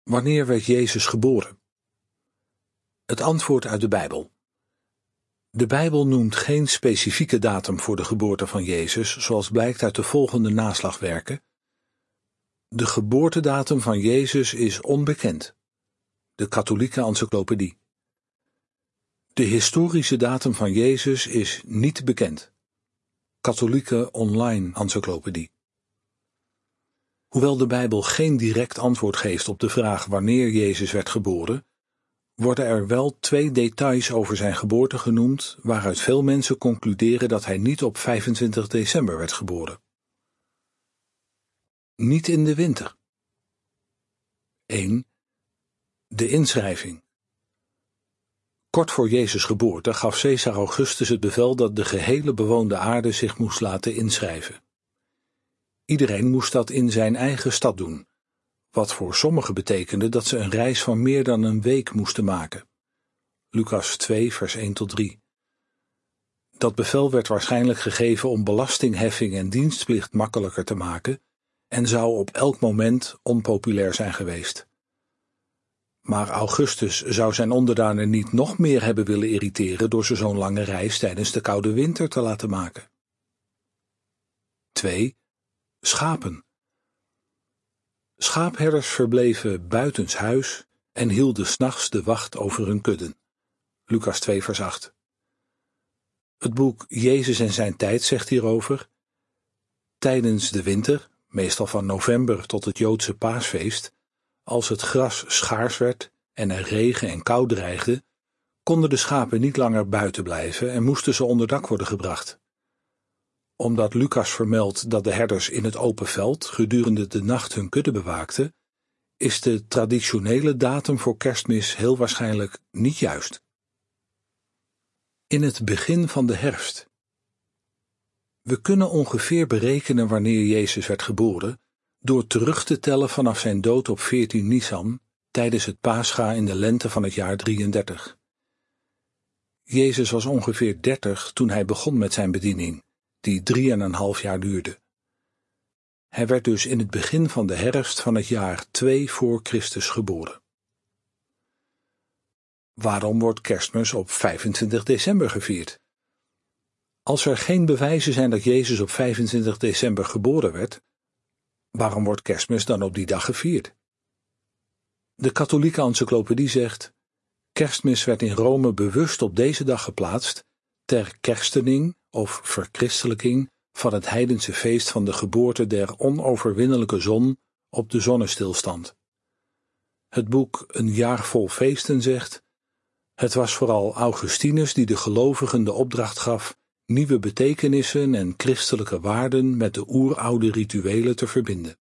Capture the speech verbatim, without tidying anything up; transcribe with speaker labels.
Speaker 1: Wanneer werd Jezus geboren? Het antwoord uit de Bijbel. De Bijbel noemt geen specifieke datum voor de geboorte van Jezus, zoals blijkt uit de volgende naslagwerken. De geboortedatum van Jezus is onbekend. De katholieke encyclopedie. De historische datum van Jezus is niet bekend. Katholieke online encyclopedie. Hoewel de Bijbel geen direct antwoord geeft op de vraag wanneer Jezus werd geboren, worden er wel twee details over zijn geboorte genoemd, waaruit veel mensen concluderen dat hij niet op vijfentwintig december werd geboren. Niet in de winter. één. De inschrijving. Kort voor Jezus' geboorte gaf Caesar Augustus het bevel dat de gehele bewoonde aarde zich moest laten inschrijven. Iedereen moest dat in zijn eigen stad doen, wat voor sommigen betekende dat ze een reis van meer dan een week moesten maken. Lucas twee, vers één tot drie. Dat bevel werd waarschijnlijk gegeven om belastingheffing en dienstplicht makkelijker te maken en zou op elk moment onpopulair zijn geweest. Maar Augustus zou zijn onderdanen niet nog meer hebben willen irriteren door ze zo'n lange reis tijdens de koude winter te laten maken. twee. Schapen. Schaapherders verbleven buitenshuis en hielden 's nachts de wacht over hun kudden. Lucas twee, vers acht. Het boek Jezus en zijn tijd zegt hierover: tijdens de winter, meestal van november tot het Joodse paasfeest, als het gras schaars werd en er regen en kou dreigde, konden de schapen niet langer buiten blijven en moesten ze onder dak worden gebracht. Omdat Lucas vermeldt dat de herders in het open veld gedurende de nacht hun kudde bewaakten, is de traditionele datum voor Kerstmis heel waarschijnlijk niet juist. In het begin van de herfst. We kunnen ongeveer berekenen wanneer Jezus werd geboren door terug te tellen vanaf zijn dood op veertien Nisan tijdens het Pascha in de lente van het jaar drieëndertig. Jezus was ongeveer dertig toen hij begon met zijn bediening, die drie en een half jaar duurde. Hij werd dus in het begin van de herfst van het jaar twee voor Christus geboren. Waarom wordt Kerstmis op vijfentwintig december gevierd? Als er geen bewijzen zijn dat Jezus op vijfentwintig december geboren werd, waarom wordt Kerstmis dan op die dag gevierd? De katholieke encyclopedie zegt: Kerstmis werd in Rome bewust op deze dag geplaatst ter kerstening of verchristelijking van het heidense feest van de geboorte der onoverwinnelijke zon op de zonnestilstand. Het boek Een jaar vol feesten zegt: het was vooral Augustinus die de gelovigen de opdracht gaf nieuwe betekenissen en christelijke waarden met de oeroude rituelen te verbinden.